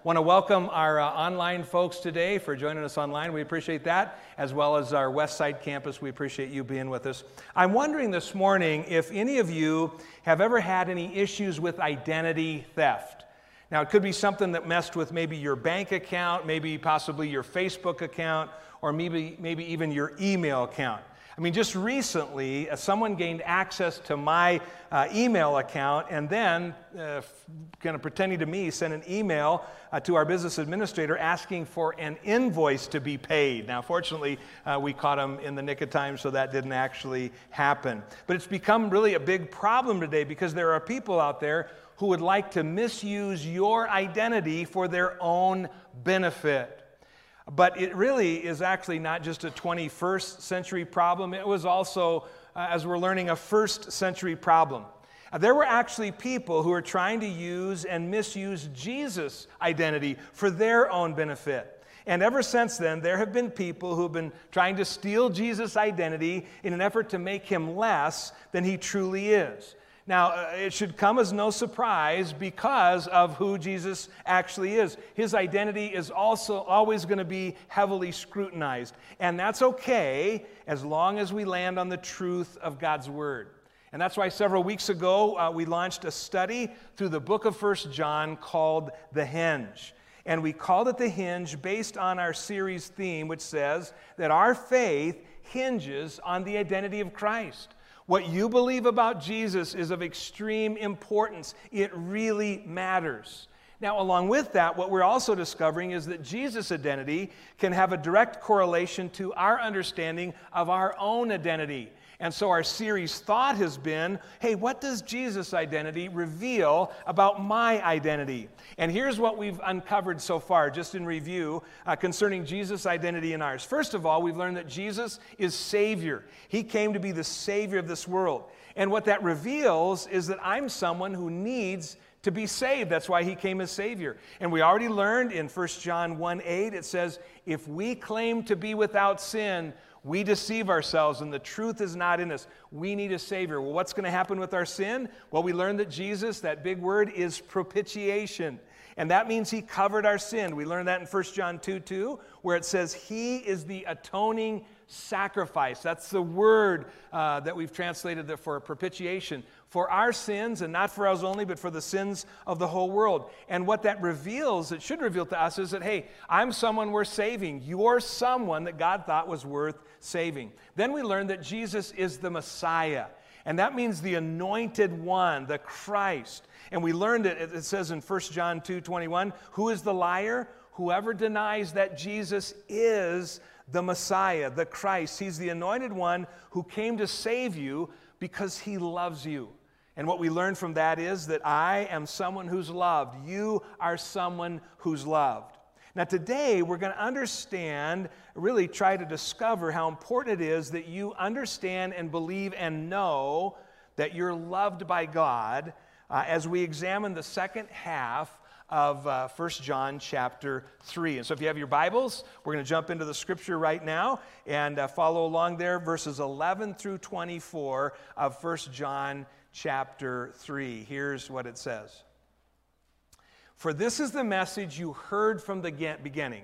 Want to welcome our online folks today for joining us online. We appreciate that, as well as our West Side campus. We appreciate you being with us. I'm wondering this morning if any of you have ever had any issues with identity theft. Now, it could be something that messed with maybe your bank account, maybe possibly your Facebook account, or maybe even your email account. I mean, just recently, someone gained access to my email account and then, kind of pretending to me, sent an email to our business administrator asking for an invoice to be paid. Now, fortunately, we caught him in the nick of time, so that didn't actually happen. But it's become really a big problem today because there are people out there who would like to misuse your identity for their own benefit. But it really is actually not just a 21st century problem. It was also, as we're learning, a first century problem. There were actually people who were trying to use and misuse Jesus' identity for their own benefit. And ever since then, there have been people who have been trying to steal Jesus' identity in an effort to make him less than he truly is. Now, it should come as no surprise because of who Jesus actually is. His identity is also always going to be heavily scrutinized. And that's okay as long as we land on the truth of God's Word. And that's why several weeks ago we launched a study through the book of 1 John called The Hinge. And we called it The Hinge based on our series theme, which says that our faith hinges on the identity of Christ. What you believe about Jesus is of extreme importance. It really matters. Now, along with that, what we're also discovering is that Jesus' identity can have a direct correlation to our understanding of our own identity. And so our series thought has been, hey, what does Jesus' identity reveal about my identity? And here's what we've uncovered so far, just in review, concerning Jesus' identity and ours. First of all, we've learned that Jesus is Savior. He came to be the Savior of this world. And what that reveals is that I'm someone who needs to be saved. That's why he came as Savior. And we already learned in 1 John 1:8, it says, if we claim to be without sin, we deceive ourselves and the truth is not in us. We need a Savior. Well, what's going to happen with our sin? Well, we learned that Jesus, that big word, is propitiation. And that means he covered our sin. We learned that in 1 John 2:2, where it says he is the atoning sacrifice. That's the word that we've translated for propitiation. For our sins, and not for ours only, but for the sins of the whole world. And what that reveals, it should reveal to us, is that, hey, I'm someone worth saving. You're someone that God thought was worth saving. Then we learned that Jesus is the Messiah. And that means the anointed one, the Christ. And we learned it says in 1 John 2:21, who is the liar? Whoever denies that Jesus is the Messiah, the Christ. He's the anointed one who came to save you because he loves you. And what we learn from that is that I am someone who's loved. You are someone who's loved. Now today we're going to understand, really try to discover how important it is that you understand and believe and know that you're loved by God as we examine the second half of 1 John chapter 3. And so if you have your Bibles, we're going to jump into the scripture right now and follow along there, verses 11 through 24 of 1 John chapter 3. Here's what it says. For this is the message you heard from the beginning.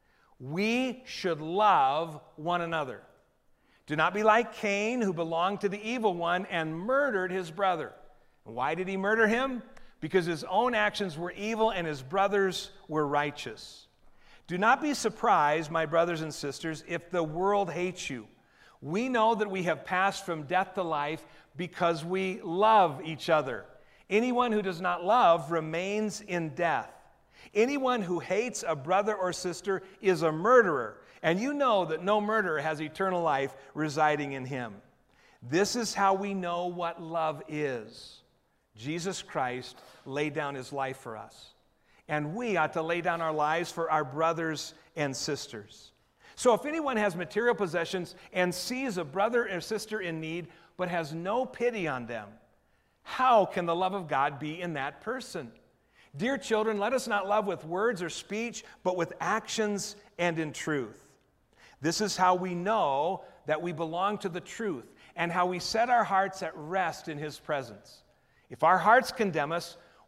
We should love one another. Do not be like Cain, who belonged to the evil one and murdered his brother. And why did he murder him? Because his own actions were evil and his brothers were righteous. Do not be surprised, my brothers and sisters, if the world hates you. We know that we have passed from death to life because we love each other. Anyone who does not love remains in death. Anyone who hates a brother or sister is a murderer, and you know that no murderer has eternal life residing in him. This is how we know what love is. Jesus Christ laid down his life for us, and we ought to lay down our lives for our brothers and sisters. So if anyone has material possessions and sees a brother or sister in need, but has no pity on them, how can the love of God be in that person? Dear children, let us not love with words or speech, but with actions and in truth. This is how we know that we belong to the truth and how we set our hearts at rest in his presence. If our hearts condemn us,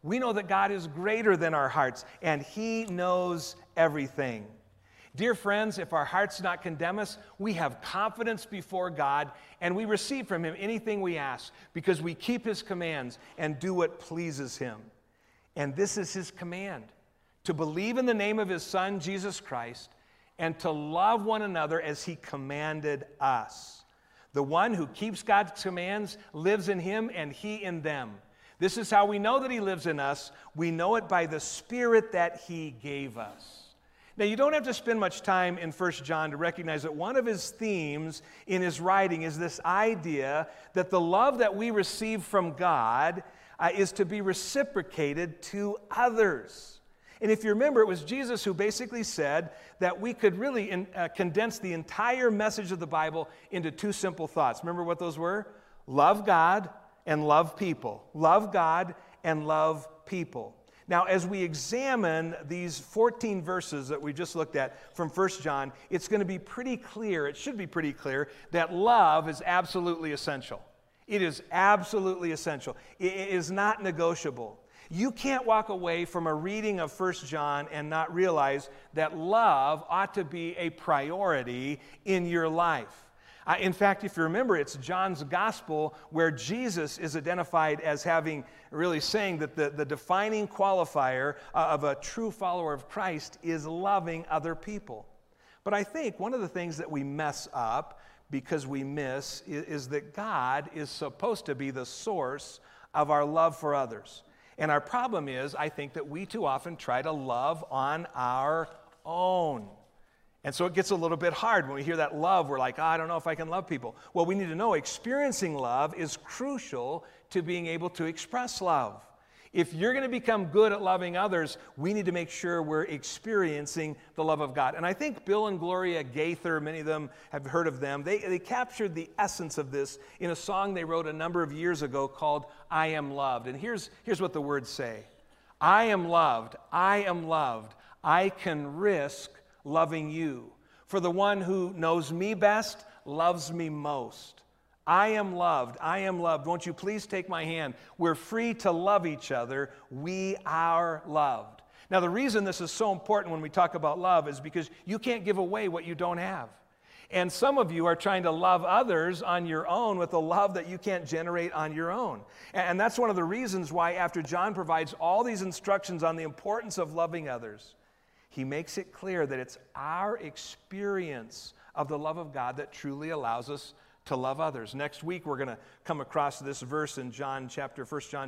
We know that God is greater than our hearts, and He knows everything. Dear friends, if our hearts do not condemn us, we have confidence before God, and we receive from Him anything we ask, because we keep His commands and do what pleases Him. And this is His command, to believe in the name of His Son, Jesus Christ, and to love one another as He commanded us. The one who keeps God's commands lives in him and he in them. This is how we know that He lives in us. We know it by the Spirit that He gave us. Now, you don't have to spend much time in 1 John to recognize that one of his themes in his writing is this idea that the love that we receive from God is to be reciprocated to others. And if you remember, it was Jesus who basically said that we could really condense the entire message of the Bible into two simple thoughts. Remember what those were? Love God and love people. Love God and love people. Now, as we examine these 14 verses that we just looked at from 1 John, it's going to be pretty clear, it should be pretty clear, that love is absolutely essential. It is absolutely essential. It is not negotiable. You can't walk away from a reading of 1 John and not realize that love ought to be a priority in your life. In fact, if you remember, it's John's gospel where Jesus is identified as having, really saying that the defining qualifier of a true follower of Christ is loving other people. But I think one of the things that we mess up because we miss is that God is supposed to be the source of our love for others. And our problem is, I think, that we too often try to love on our own. And so it gets a little bit hard when we hear that love. We're like, I don't know if I can love people. Well, we need to know experiencing love is crucial to being able to express love. If you're going to become good at loving others, we need to make sure we're experiencing the love of God. And I think Bill and Gloria Gaither, many of them have heard of them, they captured the essence of this in a song they wrote a number of years ago called I Am Loved. And here's what the words say. I am loved, I am loved, I can risk loving you. For the one who knows me best loves me most. I am loved. I am loved. Won't you please take my hand? We're free to love each other. We are loved. Now, the reason this is so important when we talk about love is because you can't give away what you don't have. And some of you are trying to love others on your own with a love that you can't generate on your own. And that's one of the reasons why after John provides all these instructions on the importance of loving others, he makes it clear that it's our experience of the love of God that truly allows us to love others. Next week, we're going to come across this verse in 1 John chapter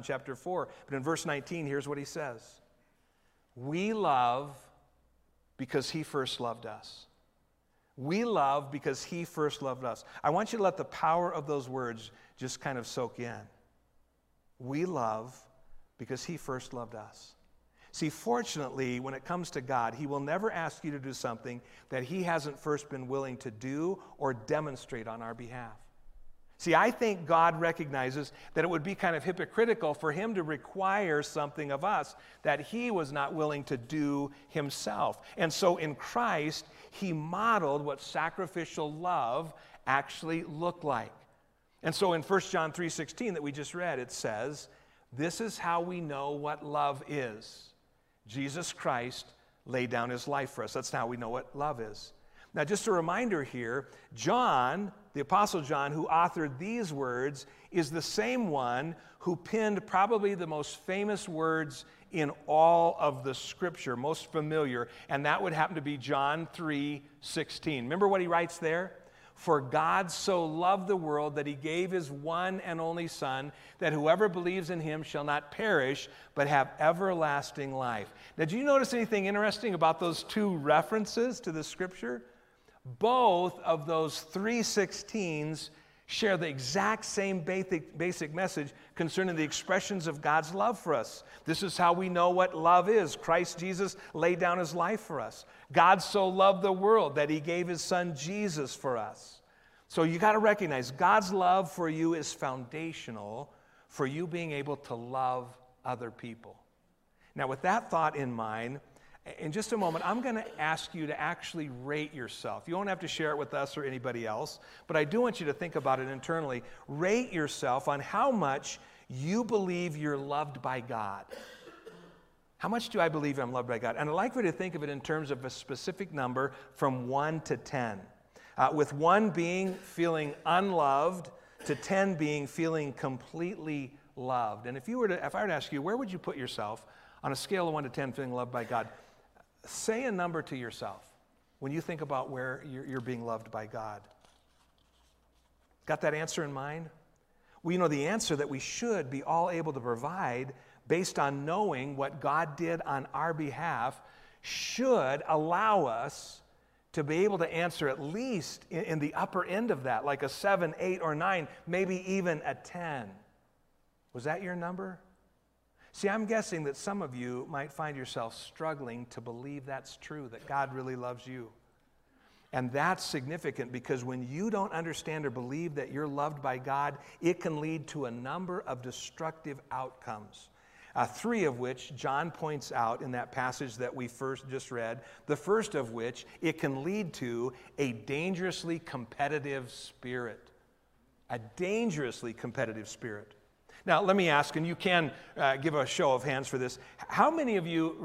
4. But in verse 19, here's what he says. We love because He first loved us. We love because He first loved us. I want you to let the power of those words just kind of soak in. We love because He first loved us. See, fortunately, when it comes to God, He will never ask you to do something that He hasn't first been willing to do or demonstrate on our behalf. See, I think God recognizes that it would be kind of hypocritical for Him to require something of us that He was not willing to do Himself. And so in Christ, He modeled what sacrificial love actually looked like. And so in 1 John 3:16 that we just read, it says, this is how we know what love is. Jesus Christ laid down His life for us. That's how we know what love is. Now, just a reminder here, John, the Apostle John, who authored these words, is the same one who penned probably the most famous words in all of the Scripture, most familiar, and that would happen to be John 3:16. Remember what he writes there? For God so loved the world that He gave His one and only Son, that whoever believes in Him shall not perish, but have everlasting life. Now, do you notice anything interesting about those two references to the Scripture? Both of those 3:16s share the exact same basic message concerning the expressions of God's love for us. This is how we know what love is. Christ Jesus laid down His life for us. God so loved the world that He gave His Son Jesus for us. So you got to recognize God's love for you is foundational for you being able to love other people. Now, with that thought in mind, in just a moment, I'm going to ask you to actually rate yourself. You won't have to share it with us or anybody else, but I do want you to think about it internally. Rate yourself on how much you believe you're loved by God. How much do I believe I'm loved by God? And I'd like for you to think of it in terms of a specific number from 1 to 10. With 1 being feeling unloved, to 10 being feeling completely loved. And if I were to ask you, where would you put yourself on a scale of 1 to 10 feeling loved by God? Say a number to yourself when you think about where you're being loved by God. Got that answer in mind? Well, you know, the answer that we should be all able to provide based on knowing what God did on our behalf should allow us to be able to answer at least in the upper end of that, like a 7, 8, or 9, maybe even a 10. Was that your number? See, I'm guessing that some of you might find yourself struggling to believe that's true, that God really loves you. And that's significant because when you don't understand or believe that you're loved by God, it can lead to a number of destructive outcomes. 3 of which John points out in that passage that we first just read. The first of which, it can lead to a dangerously competitive spirit. A dangerously competitive spirit. Now, let me ask, and you can give a show of hands for this. How many of you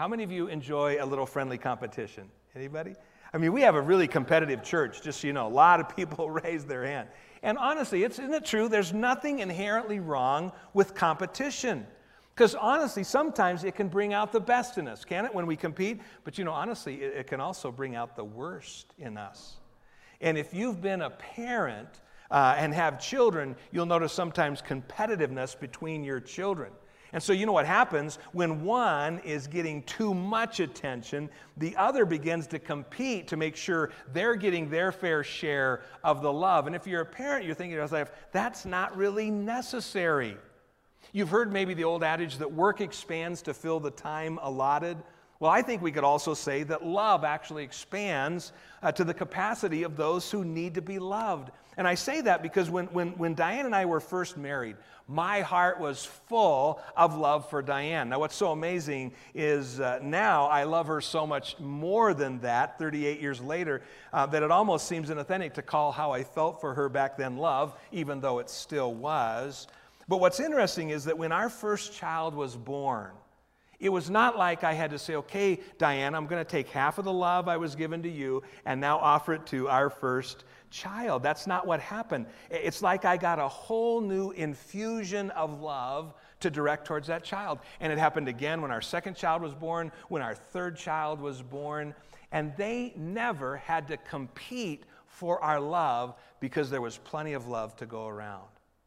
enjoy a little friendly competition? Anybody? I mean, we have a really competitive church, just so you know. A lot of people raise their hand. And honestly, isn't it true? There's nothing inherently wrong with competition. Because honestly, sometimes it can bring out the best in us, can it, when we compete? But you know, honestly, it can also bring out the worst in us. And if you've been a parent and have children, you'll notice sometimes competitiveness between your children. And so you know what happens when one is getting too much attention, the other begins to compete to make sure they're getting their fair share of the love. And if you're a parent, you're thinking to yourself, that's not really necessary. You've heard maybe the old adage that work expands to fill the time allotted. Well, I think we could also say that love actually expands to the capacity of those who need to be loved. And I say that because when Diane and I were first married, my heart was full of love for Diane. Now, what's so amazing is now I love her so much more than that, 38 years later, that it almost seems inauthentic to call how I felt for her back then love, even though it still was. But what's interesting is that when our first child was born, it was not like I had to say, okay, Diane, I'm going to take half of the love I was given to you and now offer it to our first child. That's not what happened. It's like I got a whole new infusion of love to direct towards that child. And it happened again when our second child was born, when our third child was born. And they never had to compete for our love because there was plenty of love to go around.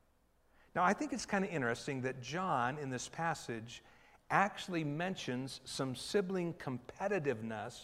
Now, I think it's kind of interesting that John, in this passage, actually mentions some sibling competitiveness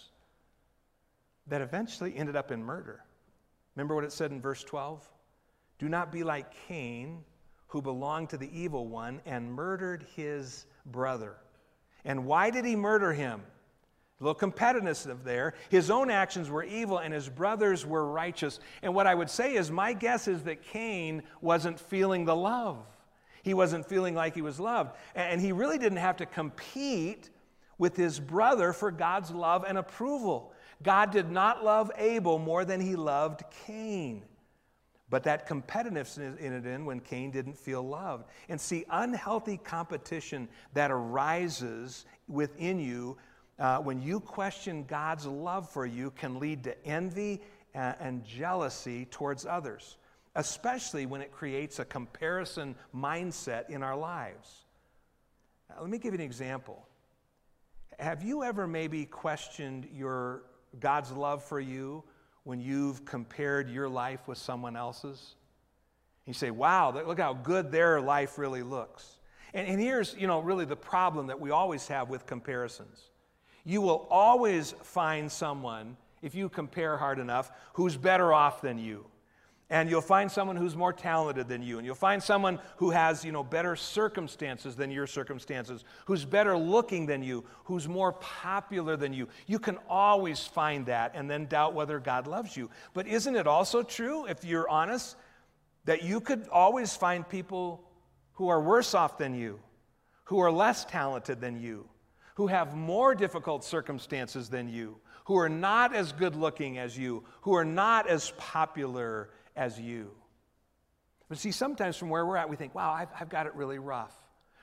that eventually ended up in murder. Remember what it said in verse 12? Do not be like Cain, who belonged to the evil one and murdered his brother. And why did he murder him? A little competitiveness there. His own actions were evil and his brothers were righteous. And what I would say is, my guess is that Cain wasn't feeling the love. He wasn't feeling like he was loved. And he really didn't have to compete with his brother for God's love and approval. God did not love Abel more than he loved Cain. But that competitiveness in it when Cain didn't feel loved. And see, unhealthy competition that arises within you when you question God's love for you can lead to envy and jealousy towards others, especially when it creates a comparison mindset in our lives. Now, let me give you an example. Have you ever maybe questioned God's love for you when you've compared your life with someone else's? You say, wow, look how good their life really looks. And here's, really the problem that we always have with comparisons. You will always find someone, if you compare hard enough, who's better off than you. And you'll find someone who's more talented than you. And you'll find someone who has, better circumstances than your circumstances, who's better looking than you, who's more popular than you. You can always find that and then doubt whether God loves you. But isn't it also true, if you're honest, that you could always find people who are worse off than you, who are less talented than you, who have more difficult circumstances than you, who are not as good looking as you, who are not as popular as you. But see, sometimes from where we're at, we think, wow, I've got it really rough.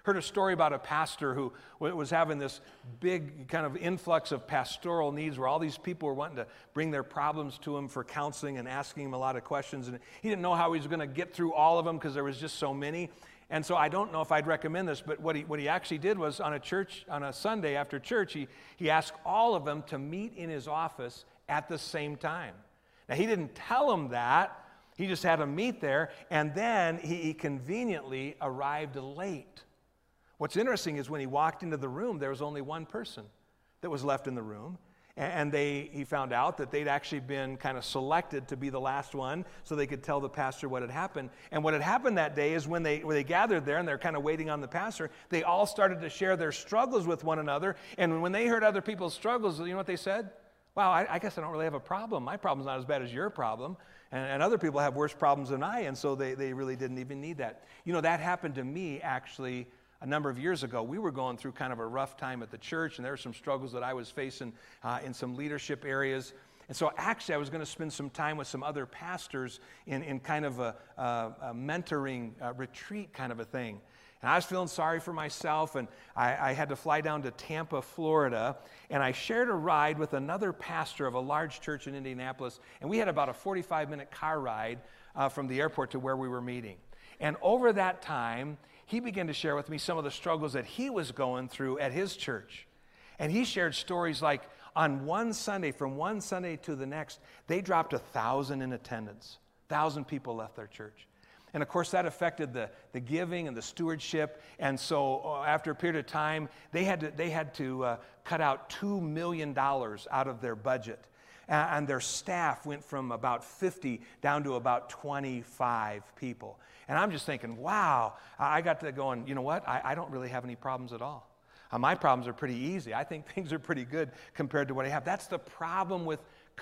Heard a story about a pastor who was having this big kind of influx of pastoral needs where all these people were wanting to bring their problems to him for counseling and asking him a lot of questions. And he didn't know how he was going to get through all of them because there was just so many. And so I don't know if I'd recommend this, but what he actually did was on a Sunday after church, he asked all of them to meet in his office at the same time. Now, he didn't tell them that. He just had them meet there, and then he conveniently arrived late. What's interesting is when he walked into the room, there was only one person that was left in the room, and he found out that they'd actually been kind of selected to be the last one so they could tell the pastor what had happened. And what had happened that day is when they gathered there and they're kind of waiting on the pastor, they all started to share their struggles with one another, and when they heard other people's struggles, you know what they said? Wow, I guess I don't really have a problem. My problem's not as bad as your problem. And other people have worse problems than I, and so they really didn't even need that. You know, that happened to me actually a number of years ago. We were going through kind of a rough time at the church, and there were some struggles that I was facing in some leadership areas. And so actually I was going to spend some time with some other pastors in kind of a mentoring retreat kind of a thing. And I was feeling sorry for myself, and I had to fly down to Tampa, Florida, and I shared a ride with another pastor of a large church in Indianapolis, and we had about a 45-minute car ride from the airport to where we were meeting. And over that time, he began to share with me some of the struggles that he was going through at his church. And he shared stories like on one Sunday, from one Sunday to the next, they dropped 1,000 in attendance. 1,000 people left their church. And of course, that affected the giving and the stewardship. And so after a period of time, they had to cut out $2 million out of their budget. And their staff went from about 50 down to about 25 people. And I'm just thinking, wow, I got to going, you know what? I don't really have any problems at all. My problems are pretty easy. I think things are pretty good compared to what I have. That's the problem with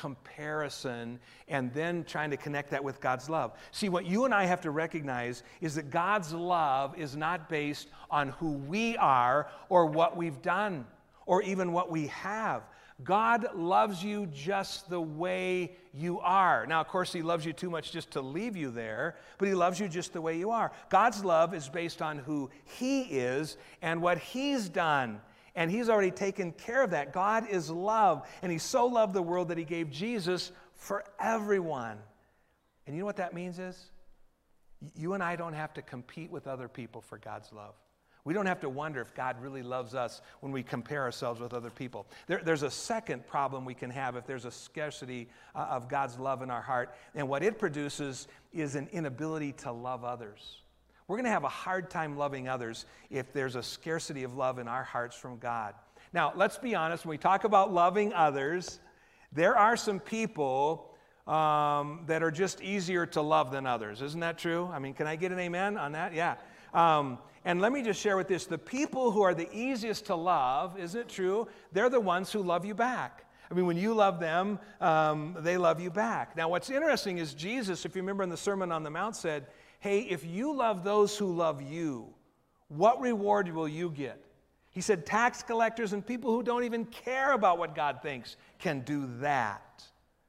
comparison and then trying to connect that with God's love. See, what you and I have to recognize is that God's love is not based on who we are or what we've done or even what we have. God loves you just the way you are. Now, of course, He loves you too much just to leave you there, but He loves you just the way you are. God's love is based on who He is and what He's done. And He's already taken care of that. God is love, and He so loved the world that He gave Jesus for everyone. And you know what that means is? You and I don't have to compete with other people for God's love. We don't have to wonder if God really loves us when we compare ourselves with other people. There's a second problem we can have if there's a scarcity of God's love in our heart, and what it produces is an inability to love others. We're going to have a hard time loving others if there's a scarcity of love in our hearts from God. Now, let's be honest, when we talk about loving others, there are some people that are just easier to love than others. Isn't that true? I mean, can I get an amen on that? Yeah. And let me just share with this, the people who are the easiest to love, isn't it true? They're the ones who love you back. I mean, when you love them, they love you back. Now, what's interesting is Jesus, if you remember in the Sermon on the Mount, said, hey, if you love those who love you, what reward will you get? He said tax collectors and people who don't even care about what God thinks can do that.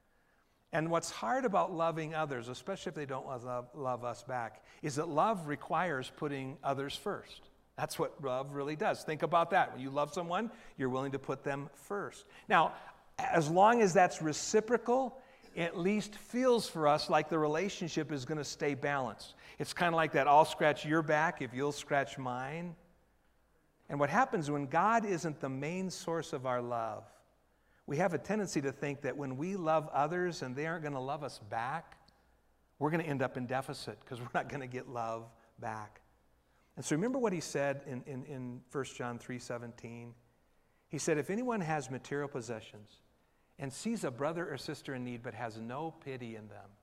And what's hard about loving others, especially if they don't love us back, is that love requires putting others first. That's what love really does. Think about that. When you love someone, you're willing to put them first. Now, as long as that's reciprocal, it at least feels for us like the relationship is going to stay balanced. It's kind of like that, I'll scratch your back if you'll scratch mine. And what happens when God isn't the main source of our love, we have a tendency to think that when we love others and they aren't going to love us back, we're going to end up in deficit because we're not going to get love back. And so remember what He said in 1 John 3:17. He said, if anyone has material possessions and sees a brother or sister in need but has no pity in them,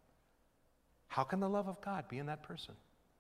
how can the love of God be in that person?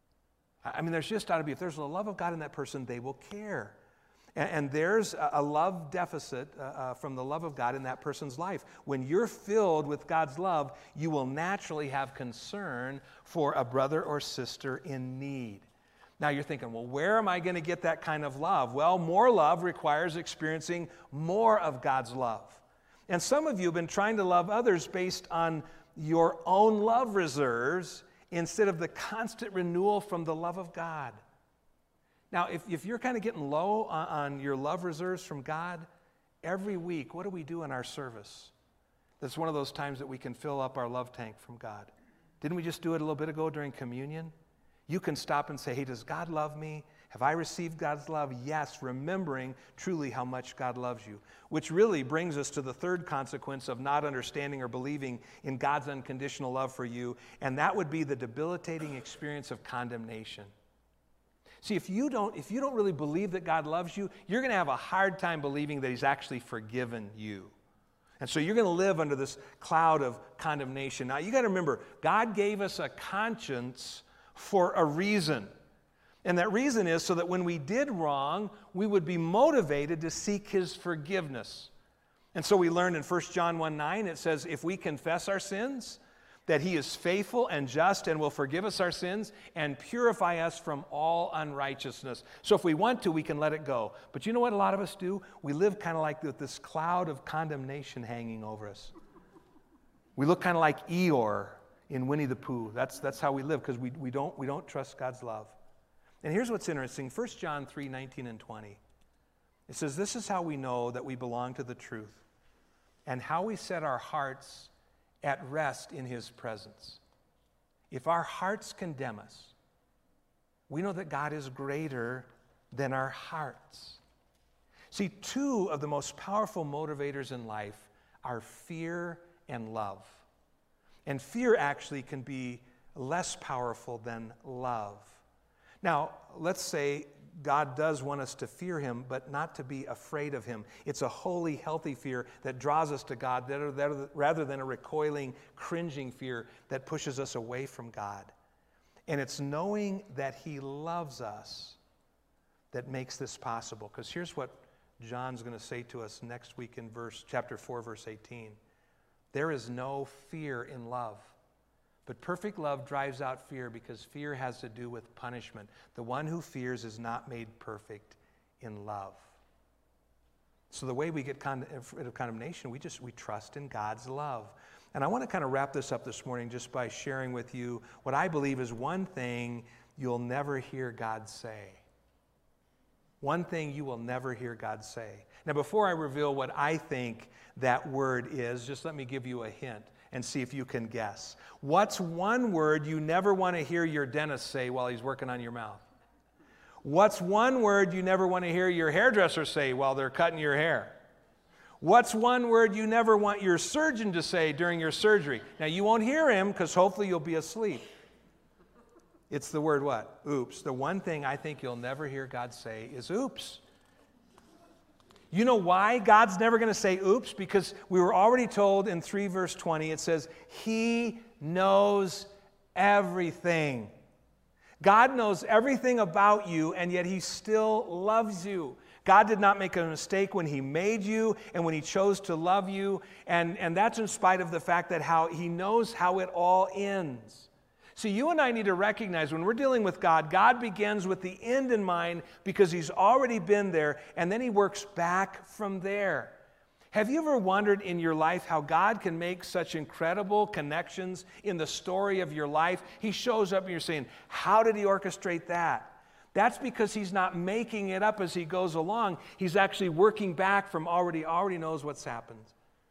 I mean, there's just got to be, if there's a love of God in that person, they will care. And there's a love deficit from the love of God in that person's life. When you're filled with God's love, you will naturally have concern for a brother or sister in need. Now you're thinking, well, where am I going to get that kind of love? Well, more love requires experiencing more of God's love. And some of you have been trying to love others based on your own love reserves instead of the constant renewal from the love of God. Now, if you're kind of getting low on your love reserves from God, every week, what do we do in our service? That's one of those times that we can fill up our love tank from God. Didn't we just do it a little bit ago during communion? You can stop and say, hey, does God love me? Have I received God's love? Yes, remembering truly how much God loves you. Which really brings us to the third consequence of not understanding or believing in God's unconditional love for you, and that would be the debilitating experience of condemnation. See, if you don't really believe that God loves you, you're going to have a hard time believing that He's actually forgiven you. And so you're going to live under this cloud of condemnation. Now, you got to remember, God gave us a conscience for a reason. And that reason is so that when we did wrong, we would be motivated to seek His forgiveness. And so we learned in 1 John 1:9, it says, if we confess our sins, that He is faithful and just and will forgive us our sins and purify us from all unrighteousness. So if we want to, we can let it go. But you know what a lot of us do? We live kind of like with this cloud of condemnation hanging over us. We look kind of like Eeyore in Winnie the Pooh. That's how we live, because we don't trust God's love. And here's what's interesting. 1 John 3:19 and 20. It says, this is how we know that we belong to the truth and how we set our hearts at rest in His presence. If our hearts condemn us, we know that God is greater than our hearts. See, two of the most powerful motivators in life are fear and love. And fear actually can be less powerful than love. Now, let's say God does want us to fear Him, but not to be afraid of Him. It's a holy, healthy fear that draws us to God rather than a recoiling, cringing fear that pushes us away from God. And it's knowing that He loves us that makes this possible. Because here's what John's going to say to us next week in chapter 4, verse 18. There is no fear in love. But perfect love drives out fear, because fear has to do with punishment. The one who fears is not made perfect in love. So the way we get rid of condemnation, we trust in God's love. And I want to kind of wrap this up this morning just by sharing with you what I believe is one thing you'll never hear God say. One thing you will never hear God say. Now, before I reveal what I think that word is, just let me give you a hint and see if you can guess. What's one word you never want to hear your dentist say while he's working on your mouth? What's one word you never want to hear your hairdresser say while they're cutting your hair? What's one word you never want your surgeon to say during your surgery? Now, you won't hear him because hopefully you'll be asleep. It's the word what? Oops. The one thing I think you'll never hear God say is oops. You know why God's never going to say oops? Because we were already told in 3 verse 20, it says, He knows everything. God knows everything about you, and yet He still loves you. God did not make a mistake when He made you and when He chose to love you, and that's in spite of the fact that He knows how it all ends. See, you and I need to recognize when we're dealing with God, God begins with the end in mind because He's already been there, and then He works back from there. Have you ever wondered in your life how God can make such incredible connections in the story of your life? He shows up and you're saying, how did He orchestrate that? That's because He's not making it up as He goes along. He's actually working back from already knows what's happened.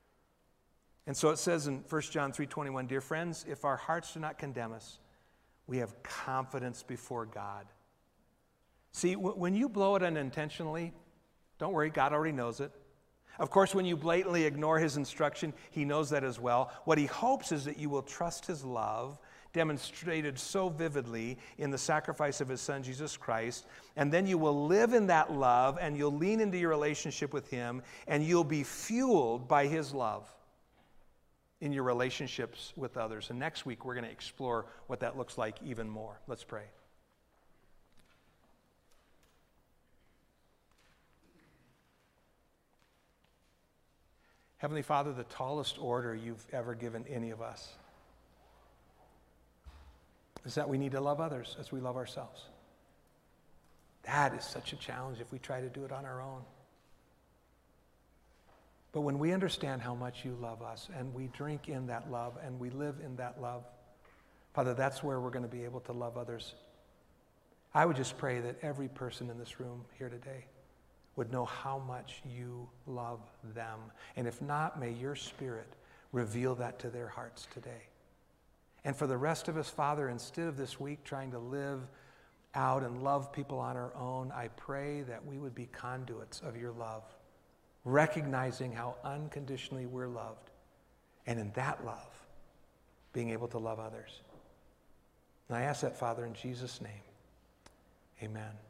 And so it says in 1 John 3:21, dear friends, if our hearts do not condemn us, we have confidence before God. See, when you blow it unintentionally, don't worry, God already knows it. Of course, when you blatantly ignore His instruction, He knows that as well. What He hopes is that you will trust His love, demonstrated so vividly in the sacrifice of His Son, Jesus Christ, and then you will live in that love, and you'll lean into your relationship with Him, and you'll be fueled by His love in your relationships with others. And next week, we're going to explore what that looks like even more. Let's pray. Heavenly Father, the tallest order you've ever given any of us is that we need to love others as we love ourselves. That is such a challenge if we try to do it on our own. But when we understand how much you love us and we drink in that love and we live in that love, Father, that's where we're going to be able to love others. I would just pray that every person in this room here today would know how much you love them. And if not, may your Spirit reveal that to their hearts today. And for the rest of us, Father, instead of this week trying to live out and love people on our own, I pray that we would be conduits of your love, recognizing how unconditionally we're loved, and in that love, being able to love others. And I ask that, Father, in Jesus' name. Amen.